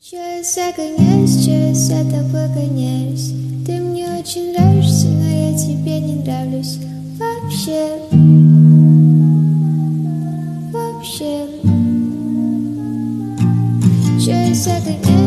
Сейчас я гоняюсь, сейчас я тобой гоняюсь. Ты мне очень нравишься, но я тебе не нравлюсь. Вообще, вообще. Сейчас я гоняюсь.